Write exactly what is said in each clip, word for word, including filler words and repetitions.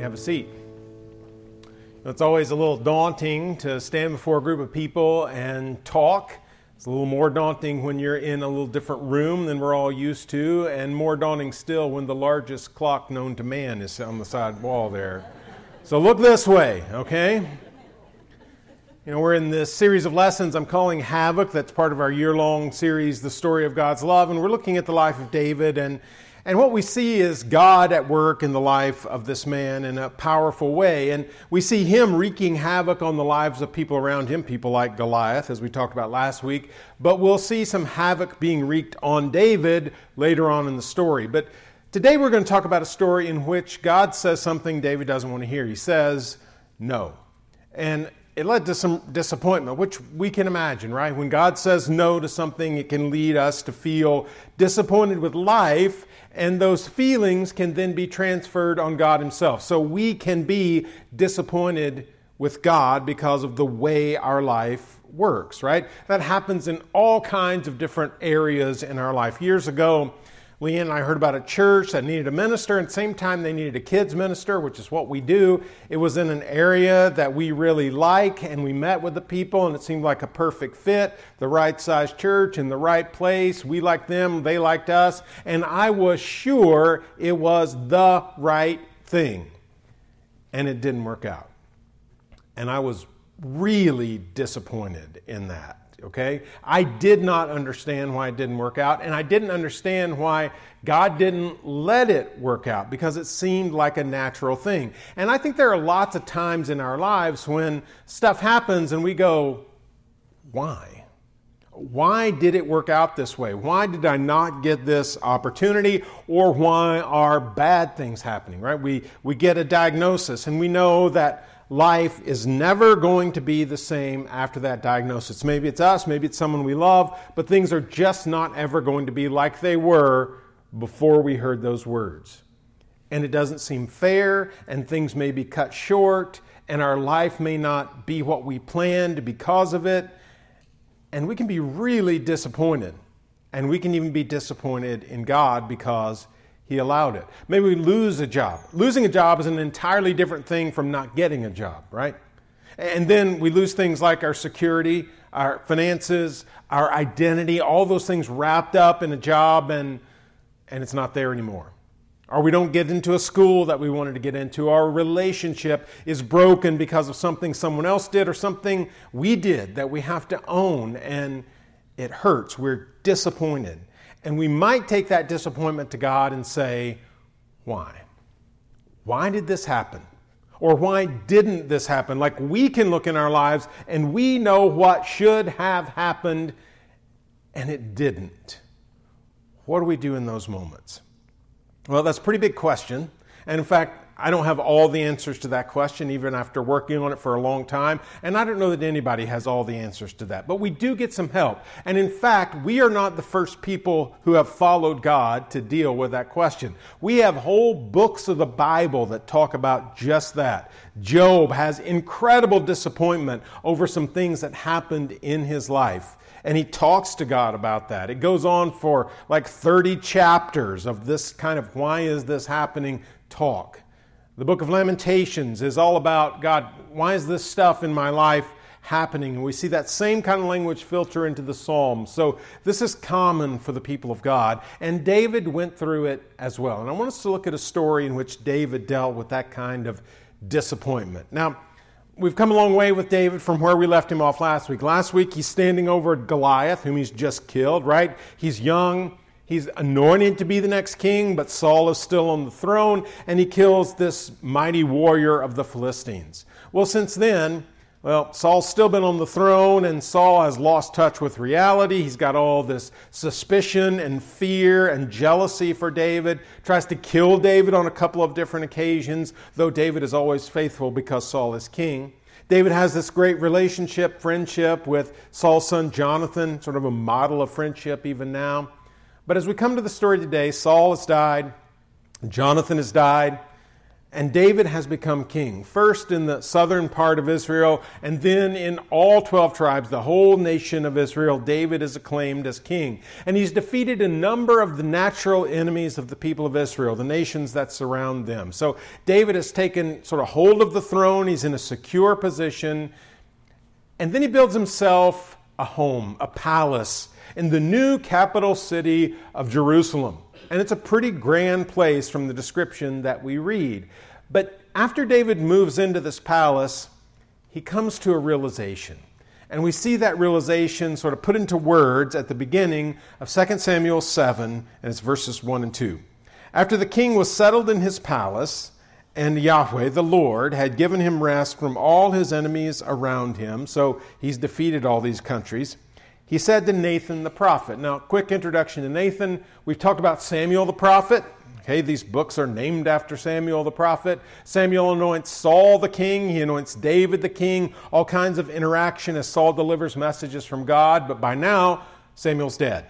you have a seat. It's always a little daunting to stand before a group of people and talk. It's a little more daunting when you're in a little different room than we're all used to, and more daunting still when the largest clock known to man is on the side wall there. So look this way, okay? You know, we're in this series of lessons I'm calling Havoc. That's part of our year-long series, The Story of God's Love, and we're looking at the life of David, and And what we see is God at work in the life of this man in a powerful way. And we see him wreaking havoc on the lives of people around him, people like Goliath, as we talked about last week. But we'll see some havoc being wreaked on David later on in the story. But today we're going to talk about a story in which God says something David doesn't want to hear. He says, no. And it led to some disappointment, which we can imagine, right? When God says no to something, it can lead us to feel disappointed with life, and those feelings can then be transferred on God himself. So we can be disappointed with God because of the way our life works, right? That happens in all kinds of different areas in our life. Years ago, Leanne and I heard about a church that needed a minister, and at the same time they needed a kids minister, which is what we do. It was in an area that we really like, and we met with the people, and it seemed like a perfect fit, the right size church in the right place. We liked them, they liked us, and I was sure it was the right thing. And it didn't work out. And I was really disappointed in that. Okay, I did not understand why it didn't work out, and I didn't understand why God didn't let it work out, because it seemed like a natural thing. And I think there are lots of times in our lives when stuff happens and we go, why? Why did it work out this way? Why did I not get this opportunity? Or why are bad things happening, right? We, we get a diagnosis and we know that life is never going to be the same after that diagnosis. Maybe it's us, maybe it's someone we love, but things are just not ever going to be like they were before we heard those words. And it doesn't seem fair, and things may be cut short, and our life may not be what we planned because of it. And we can be really disappointed. And we can even be disappointed in God because He allowed it. Maybe we lose a job. Losing a job is an entirely different thing from not getting a job, right? And then we lose things like our security, our finances, our identity, all those things wrapped up in a job, and, and it's not there anymore. Or we don't get into a school that we wanted to get into. Our relationship is broken because of something someone else did or something we did that we have to own, and it hurts. We're disappointed. And we might take that disappointment to God and say, why? Why did this happen? Or why didn't this happen? Like, we can look in our lives and we know what should have happened and it didn't. What do we do in those moments? Well, that's a pretty big question. And in fact, I don't have all the answers to that question, even after working on it for a long time. And I don't know that anybody has all the answers to that. But we do get some help. And in fact, we are not the first people who have followed God to deal with that question. We have whole books of the Bible that talk about just that. Job has incredible disappointment over some things that happened in his life. And he talks to God about that. It goes on for like thirty chapters of this kind of why is this happening talk. The book of Lamentations is all about, God, why is this stuff in my life happening? And we see that same kind of language filter into the Psalms. So this is common for the people of God. And David went through it as well. And I want us to look at a story in which David dealt with that kind of disappointment. Now, we've come a long way with David from where we left him off last week. Last week, he's standing over Goliath, whom he's just killed, right? He's young. He's anointed to be the next king, but Saul is still on the throne, and he kills this mighty warrior of the Philistines. Well, since then, well, Saul's still been on the throne, and Saul has lost touch with reality. He's got all this suspicion and fear and jealousy for David, tries to kill David on a couple of different occasions, though David is always faithful because Saul is king. David has this great relationship, friendship with Saul's son Jonathan, sort of a model of friendship even now. But as we come to the story today, Saul has died, Jonathan has died, And David has become king, first in the southern part of Israel, and then in all twelve tribes, the whole nation of Israel, David is acclaimed as king. And he's defeated a number of the natural enemies of the people of Israel, the nations that surround them. So David has taken sort of hold of the throne. He's in a secure position. And then he builds himself a home, a palace, in the new capital city of Jerusalem. And it's a pretty grand place from the description that we read. But after David moves into this palace, he comes to a realization. And we see that realization sort of put into words at the beginning of Second Samuel seven, and it's verses one and two. After the king was settled in his palace, and Yahweh, the Lord, had given him rest from all his enemies around him, so he's defeated all these countries, he said to Nathan the prophet. Now, quick introduction to Nathan. We've talked about Samuel the prophet. Okay, these books are named after Samuel the prophet. Samuel anoints Saul the king. He anoints David the king. All kinds of interaction as Saul delivers messages from God. But by now, Samuel's dead.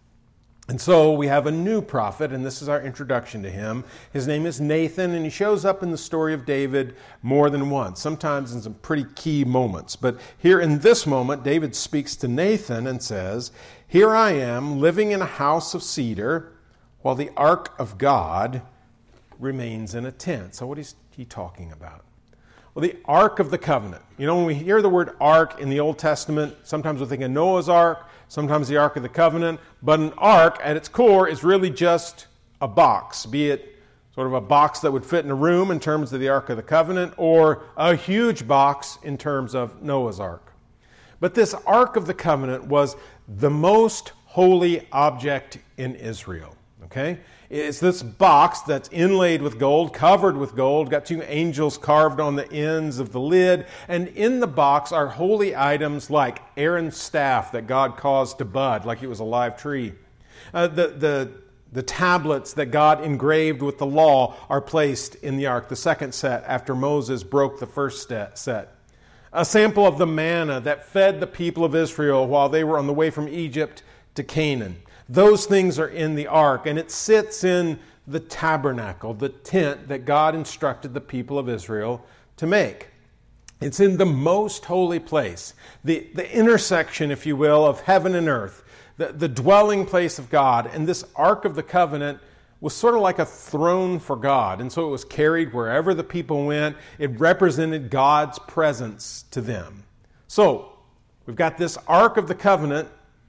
And so we have a new prophet, and this is our introduction to him. His name is Nathan, and he shows up in the story of David more than once, sometimes in some pretty key moments. But here in this moment, David speaks to Nathan and says, "Here I am, living in a house of cedar, while the ark of God remains in a tent." So what is he talking about? Well, the Ark of the Covenant. You know, when we hear the word ark in the Old Testament, sometimes we think of Noah's Ark, sometimes the Ark of the Covenant, but an ark at its core is really just a box, be it sort of a box that would fit in a room in terms of the Ark of the Covenant, or a huge box in terms of Noah's Ark. But this Ark of the Covenant was the most holy object in Israel. Okay? It's this box that's inlaid with gold, covered with gold, got two angels carved on the ends of the lid, and in the box are holy items like Aaron's staff that God caused to bud like it was a live tree. Uh, the, the, the tablets that God engraved with the law are placed in the ark, the second set after Moses broke the first set. A sample of the manna that fed the people of Israel while they were on the way from Egypt to Canaan. Those things are in the ark, and it sits in the tabernacle, the tent that God instructed the people of Israel to make. It's in the most holy place, the, the intersection, if you will, of heaven and earth, the, the dwelling place of God. And this Ark of the Covenant was sort of like a throne for God, and so it was carried wherever the people went. It represented God's presence to them. So, we've got this Ark of the Covenant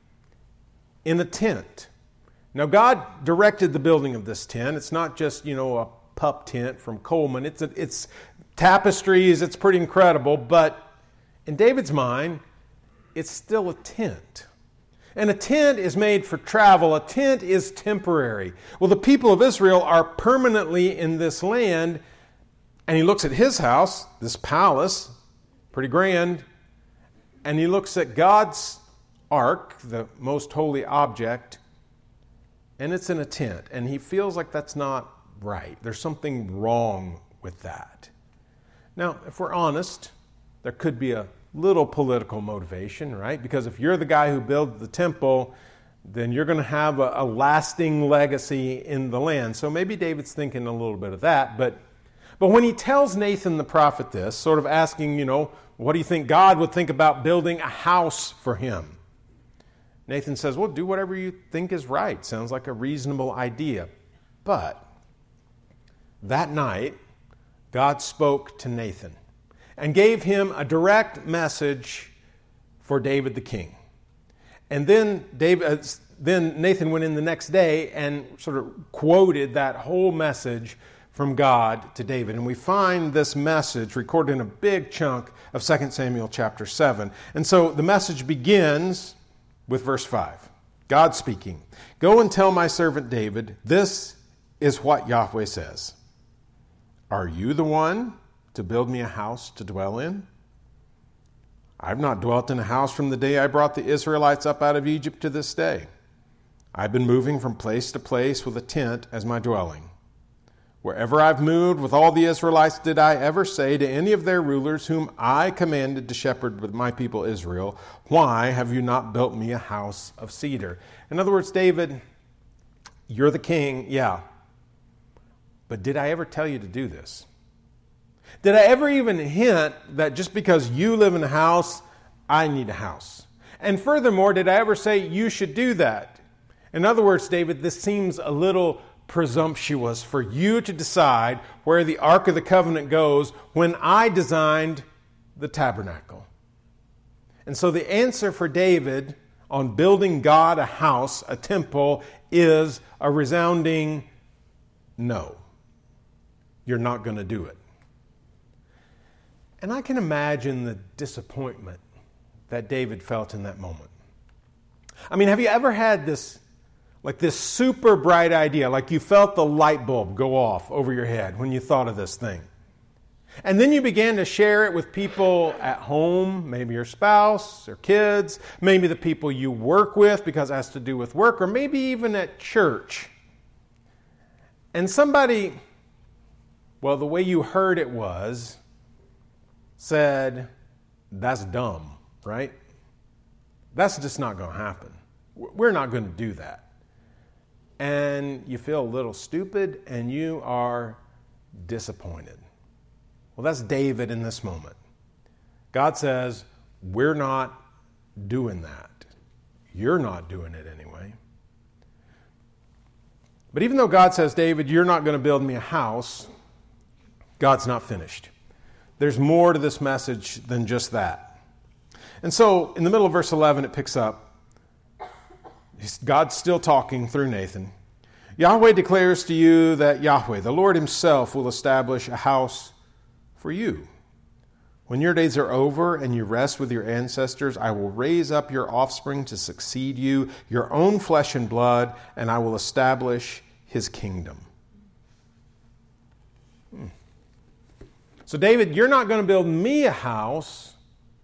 in a tent. Now, God directed the building of this tent. It's not just, you know, a pup tent from Coleman. It's, a, it's tapestries. It's pretty incredible. But in David's mind, it's still a tent. And a tent is made for travel. A tent is temporary. Well, the people of Israel are permanently in this land. And he looks at his house, this palace, pretty grand. And he looks at God's ark, the most holy object, and it's in a tent. And he feels like that's not right. There's something wrong with that. Now, if we're honest, there could be a little political motivation, right? Because if you're the guy who built the temple, then you're going to have a, a lasting legacy in the land. So maybe David's thinking a little bit of that. But, but when he tells Nathan the prophet this, sort of asking, you know, what do you think God would think about building a house for him? Nathan says, well, do whatever you think is right. Sounds like a reasonable idea. But that night, God spoke to Nathan and gave him a direct message for David the king. And then David, then Nathan went in the next day and sort of quoted that whole message from God to David. And we find this message recorded in a big chunk of Second Samuel chapter seven. And so the message begins with verse five. God speaking, "Go and tell my servant David, this is what Yahweh says. Are you the one to build me a house to dwell in? I've not dwelt in a house from the day I brought the Israelites up out of Egypt to this day. I've been moving from place to place with a tent as my dwelling. Wherever I've moved with all the Israelites, did I ever say to any of their rulers whom I commanded to shepherd with my people Israel, why have you not built me a house of cedar?" In other words, David, you're the king, yeah. But did I ever tell you to do this? Did I ever even hint that just because you live in a house, I need a house? And furthermore, did I ever say you should do that? In other words, David, this seems a little presumptuous for you to decide where the Ark of the Covenant goes when I designed the tabernacle. And so the answer for David on building God a house, a temple, is a resounding no. You're not going to do it. And I can imagine the disappointment that David felt in that moment. I mean, have you ever had this, like this super bright idea, like you felt the light bulb go off over your head when you thought of this thing? And then you began to share it with people at home, maybe your spouse or kids, maybe the people you work with because it has to do with work, or maybe even at church. And somebody, well, the way you heard it was, said, that's dumb, right? That's just not going to happen. We're not going to do that. And you feel a little stupid and you are disappointed. Well, that's David in this moment. God says, we're not doing that. You're not doing it anyway. But even though God says, David, you're not going to build me a house, God's not finished. There's more to this message than just that. And so in the middle of verse eleven, it picks up. God's still talking through Nathan. Yahweh declares to you that Yahweh, the Lord himself, will establish a house for you. When your days are over and you rest with your ancestors, I will raise up your offspring to succeed you, your own flesh and blood, and I will establish his kingdom. Hmm. So David, you're not going to build me a house,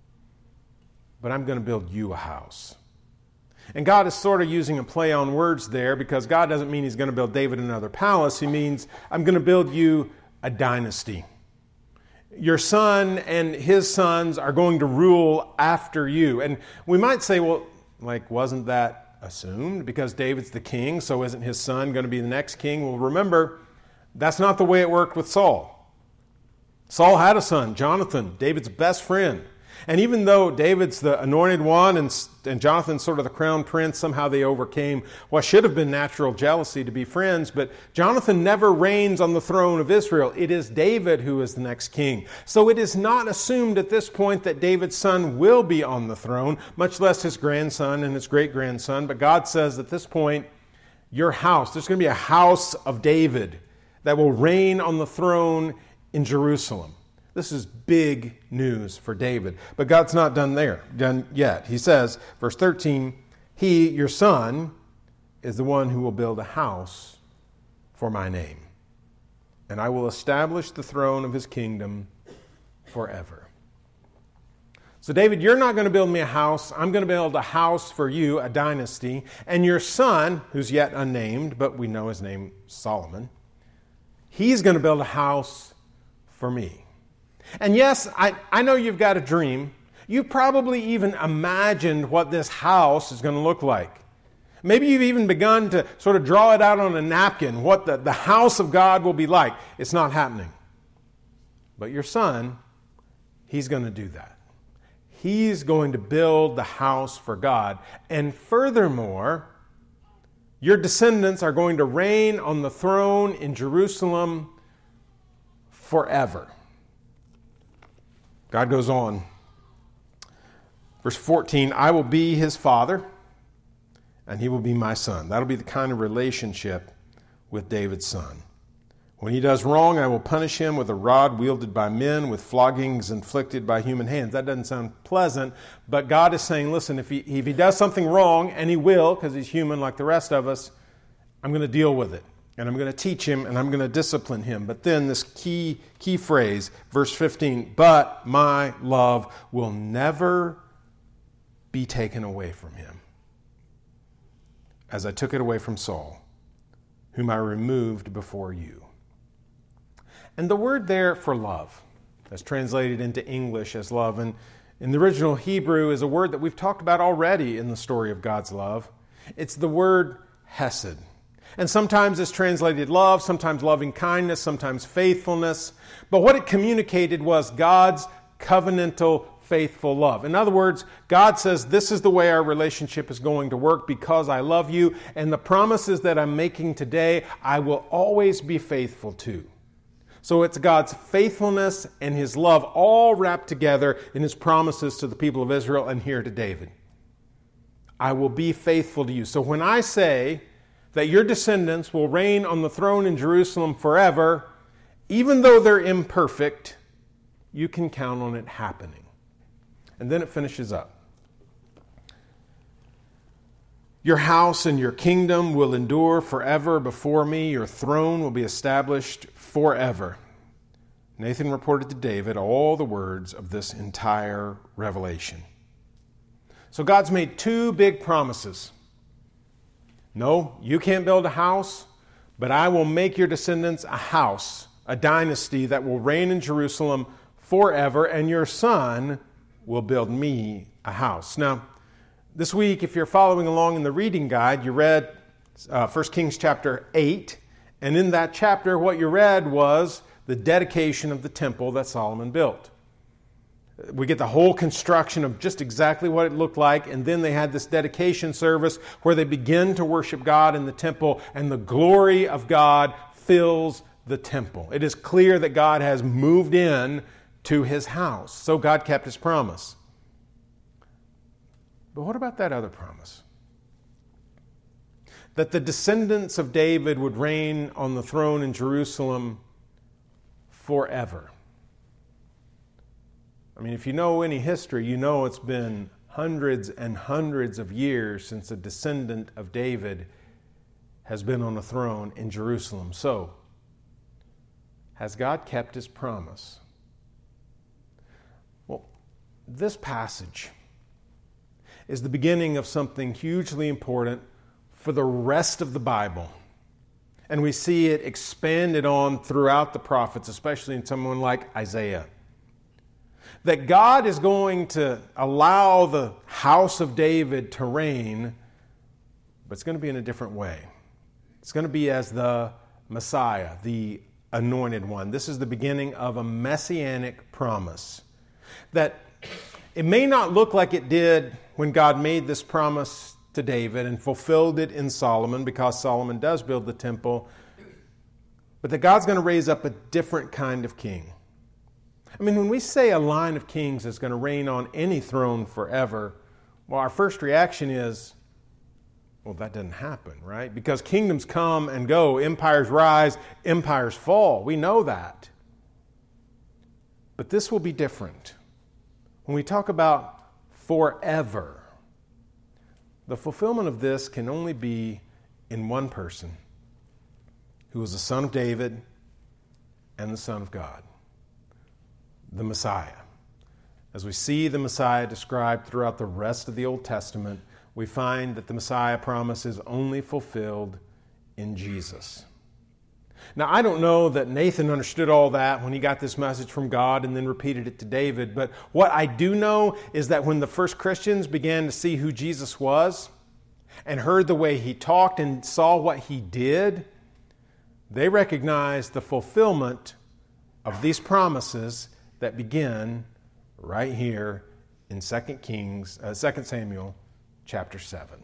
but I'm going to build you a house. And God is sort of using a play on words there because God doesn't mean he's going to build David another palace. He means, I'm going to build you a dynasty. Your son and his sons are going to rule after you. And we might say, well, like, wasn't that assumed? Because David's the king, so isn't his son going to be the next king? Well, remember, that's not the way it worked with Saul. Saul had a son, Jonathan, David's best friend. And even though David's the anointed one and, and Jonathan's sort of the crown prince, somehow they overcame what should have been natural jealousy to be friends. But Jonathan never reigns on the throne of Israel. It is David who is the next king. So it is not assumed at this point that David's son will be on the throne, much less his grandson and his great-grandson. But God says at this point, your house, there's going to be a house of David that will reign on the throne in Jerusalem. This is big news for David. But God's not done there, done yet. He says, verse thirteen, he, your son, is the one who will build a house for my name. And I will establish the throne of his kingdom forever. So David, you're not going to build me a house. I'm going to build a house for you, a dynasty. And your son, who's yet unnamed, but we know his name, Solomon, he's going to build a house for me. And yes, I, I know you've got a dream. You probably even imagined what this house is going to look like. Maybe you've even begun to sort of draw it out on a napkin, what the, the house of God will be like. It's not happening. But your son, he's going to do that. He's going to build the house for God. And furthermore, your descendants are going to reign on the throne in Jerusalem forever. God goes on. Verse fourteen, I will be his father, and he will be my son. That'll be the kind of relationship with David's son. When he does wrong, I will punish him with a rod wielded by men, with floggings inflicted by human hands. That doesn't sound pleasant, but God is saying, listen, if he, if he does something wrong, and he will, because he's human like the rest of us, I'm going to deal with it. And I'm going to teach him, and I'm going to discipline him. But then this key, key phrase, verse fifteen, but my love will never be taken away from him, as I took it away from Saul, whom I removed before you. And the word there for love, that's translated into English as love, and in the original Hebrew is a word that we've talked about already in the story of God's love. It's the word hesed. And sometimes it's translated love, sometimes loving kindness, sometimes faithfulness. But what it communicated was God's covenantal, faithful love. In other words, God says, this is the way our relationship is going to work because I love you, and the promises that I'm making today, I will always be faithful to. So it's God's faithfulness and His love all wrapped together in His promises to the people of Israel and here to David. I will be faithful to you. So when I say that your descendants will reign on the throne in Jerusalem forever, even though they're imperfect, you can count on it happening. And then it finishes up. Your house and your kingdom will endure forever before me. Your throne will be established forever. Nathan reported to David all the words of this entire revelation. So God's made two big promises. No, you can't build a house, but I will make your descendants a house, a dynasty that will reign in Jerusalem forever, and your son will build me a house. Now, this week, if you're following along in the reading guide, you read uh, First Kings chapter eight, and in that chapter, what you read was the dedication of the temple that Solomon built. We get the whole construction of just exactly what it looked like, and then they had this dedication service where they begin to worship God in the temple, and the glory of God fills the temple. It is clear that God has moved in to His house. So God kept His promise. But what about that other promise? That the descendants of David would reign on the throne in Jerusalem forever. I mean, if you know any history, you know it's been hundreds and hundreds of years since a descendant of David has been on the throne in Jerusalem. So, has God kept His promise? Well, this passage is the beginning of something hugely important for the rest of the Bible. And we see it expanded on throughout the prophets, especially in someone like Isaiah. That God is going to allow the house of David to reign, but it's going to be in a different way. It's going to be as the Messiah, the anointed one. This is the beginning of a messianic promise. That it may not look like it did when God made this promise to David and fulfilled it in Solomon, because Solomon does build the temple, but that God's going to raise up a different kind of king. I mean, when we say a line of kings is going to reign on any throne forever, well, our first reaction is, well, that doesn't happen, right? Because kingdoms come and go, empires rise, empires fall. We know that. But this will be different. When we talk about forever, the fulfillment of this can only be in one person, who is the Son of David and the Son of God, the Messiah. As we see the Messiah described throughout the rest of the Old Testament, we find that the Messiah promise is only fulfilled in Jesus. Now, I don't know that Nathan understood all that when he got this message from God and then repeated it to David, but what I do know is that when the first Christians began to see who Jesus was and heard the way He talked and saw what He did, they recognized the fulfillment of these promises that begin right here in Second Kings, uh, Second Samuel chapter seven.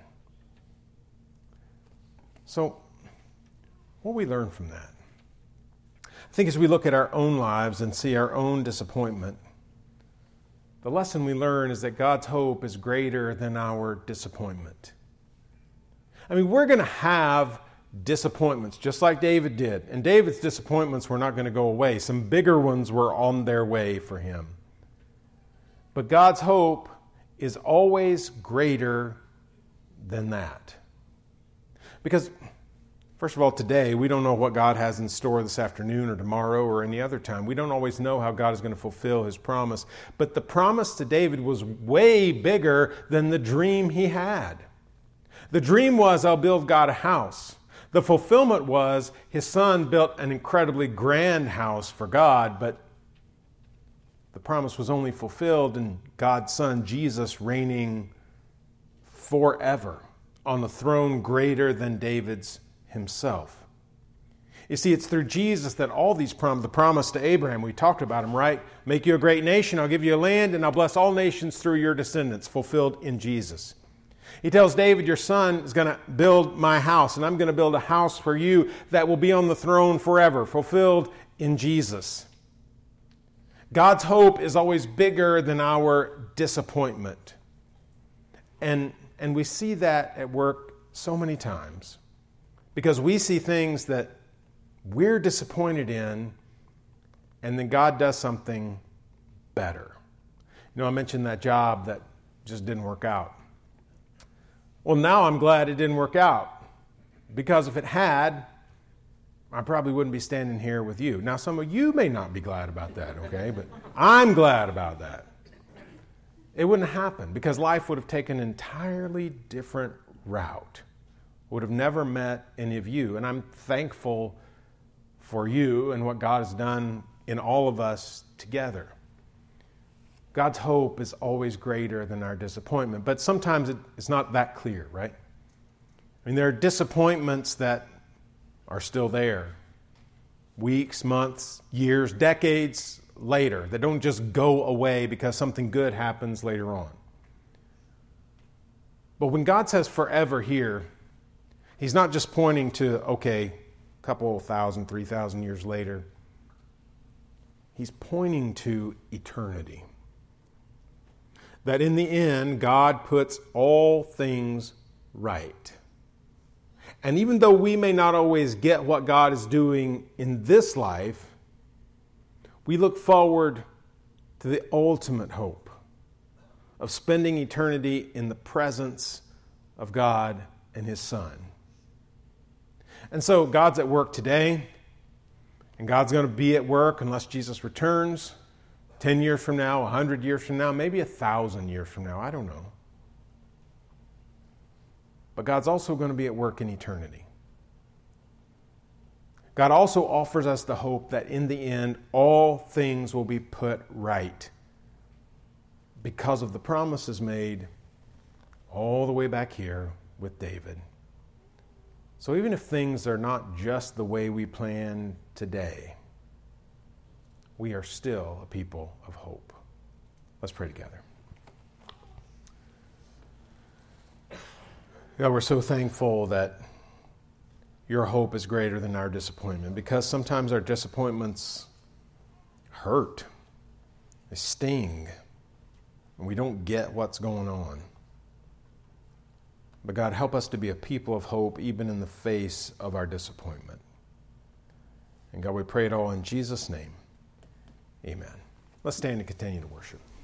So, what do we learn from that? I think as we look at our own lives and see our own disappointment, the lesson we learn is that God's hope is greater than our disappointment. I mean, we're going to have disappointments, just like David did. And David's disappointments were not going to go away. Some bigger ones were on their way for him. But God's hope is always greater than that. Because, first of all, today, we don't know what God has in store this afternoon or tomorrow or any other time. We don't always know how God is going to fulfill His promise. But the promise to David was way bigger than the dream he had. The dream was, I'll build God a house. The fulfillment was his son built an incredibly grand house for God, but the promise was only fulfilled in God's Son, Jesus, reigning forever on a throne greater than David's himself. You see, it's through Jesus that all these prom- the promise to Abraham, we talked about him, right? Make you a great nation, I'll give you a land, and I'll bless all nations through your descendants, fulfilled in Jesus. He tells David, your son is going to build my house, and I'm going to build a house for you that will be on the throne forever, fulfilled in Jesus. God's hope is always bigger than our disappointment. And, and we see that at work so many times because we see things that we're disappointed in, and then God does something better. You know, I mentioned that job that just didn't work out. Well, now I'm glad it didn't work out, because if it had, I probably wouldn't be standing here with you. Now, some of you may not be glad about that, okay? But I'm glad about that. It wouldn't happen because life would have taken an entirely different route. Would have never met any of you. And I'm thankful for you and what God has done in all of us together. God's hope is always greater than our disappointment. But sometimes it, it's not that clear, right? I mean, there are disappointments that are still there. Weeks, months, years, decades later. That don't just go away because something good happens later on. But when God says forever here, he's not just pointing to, okay, a couple thousand, three thousand years later. He's pointing to eternity. That in the end, God puts all things right. And even though we may not always get what God is doing in this life, we look forward to the ultimate hope of spending eternity in the presence of God and His Son. And so God's at work today, and God's going to be at work unless Jesus returns ten years from now, one hundred years from now, maybe one thousand years from now. I don't know. But God's also going to be at work in eternity. God also offers us the hope that in the end, all things will be put right because of the promises made all the way back here with David. So even if things are not just the way we plan today, we are still a people of hope. Let's pray together. God, we're so thankful that your hope is greater than our disappointment, because sometimes our disappointments hurt, they sting, and we don't get what's going on. But God, help us to be a people of hope even in the face of our disappointment. And God, we pray it all in Jesus' name. Amen. Let's stand and continue to worship.